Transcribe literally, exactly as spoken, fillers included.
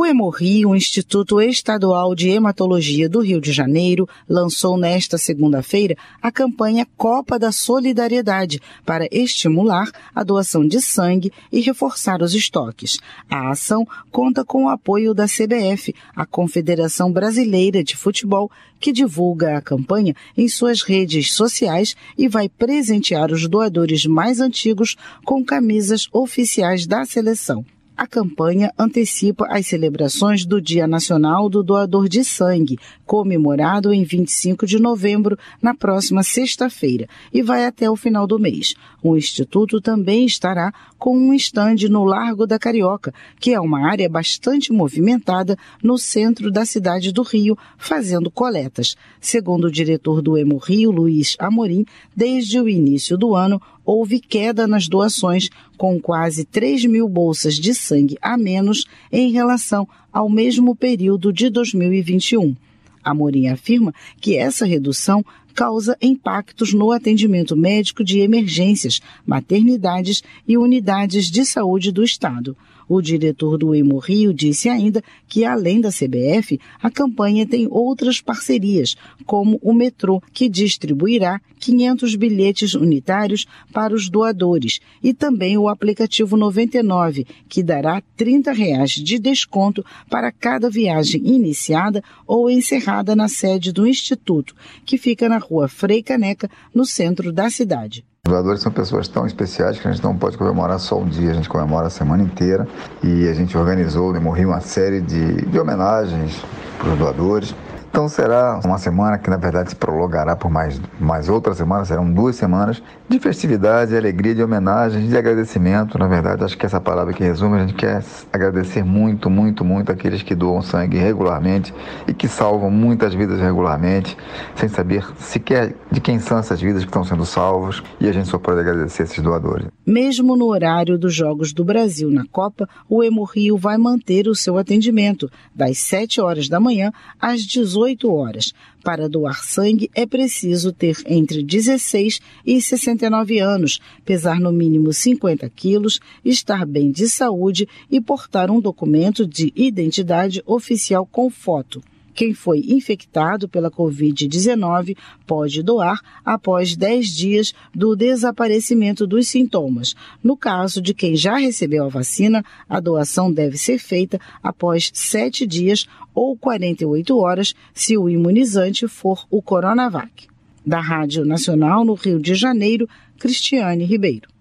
O Hemorrio, o Instituto Estadual de Hematologia do Rio de Janeiro, lançou nesta segunda-feira a campanha Copa da Solidariedade para estimular a doação de sangue e reforçar os estoques. A ação conta com o apoio da C B F, a Confederação Brasileira de Futebol, que divulga a campanha em suas redes sociais e vai presentear os doadores mais antigos com camisas oficiais da seleção. A campanha antecipa as celebrações do Dia Nacional do Doador de Sangue, comemorado em vinte e cinco de novembro, na próxima sexta-feira, e vai até o final do mês. O Instituto também estará com um estande no Largo da Carioca, que é uma área bastante movimentada no centro da cidade do Rio, fazendo coletas. Segundo o diretor do Hemorrio, Luiz Amorim, desde o início do ano, houve queda nas doações, com quase três mil bolsas de sangue a menos em relação ao mesmo período de dois mil e vinte e um. Amorim afirma que essa redução causa impactos no atendimento médico de emergências, maternidades e unidades de saúde do Estado. O diretor do Hemorrio disse ainda que, além da C B F, a campanha tem outras parcerias, como o metrô, que distribuirá quinhentos bilhetes unitários para os doadores, e também o aplicativo noventa e nove, que dará trinta reais de desconto para cada viagem iniciada ou encerrada na sede do Instituto, que fica na rua Frei Caneca, no centro da cidade. Os doadores são pessoas tão especiais que a gente não pode comemorar só um dia, a gente comemora a semana inteira, e a gente organizou no Hemorrio uma série de, de homenagens para os doadores. Então será uma semana que na verdade se prolongará por mais, mais outra semana, serão duas semanas de festividade, de alegria, de homenagem, de agradecimento. Na verdade, acho que essa palavra que resume, a gente quer agradecer muito, muito, muito aqueles que doam sangue regularmente e que salvam muitas vidas regularmente, sem saber sequer de quem são essas vidas que estão sendo salvas, e a gente só pode agradecer esses doadores. Mesmo no horário dos Jogos do Brasil na Copa, o Hemorrio vai manter o seu atendimento das sete horas da manhã às dezoito horas. Para doar sangue é preciso ter entre dezesseis e sessenta e nove anos, pesar no mínimo cinquenta quilos, estar bem de saúde e portar um documento de identidade oficial com foto. Quem foi infectado pela covid dezenove pode doar após dez dias do desaparecimento dos sintomas. No caso de quem já recebeu a vacina, a doação deve ser feita após sete dias ou quarenta e oito horas, se o imunizante for o Coronavac. Da Rádio Nacional no Rio de Janeiro, Cristiane Ribeiro.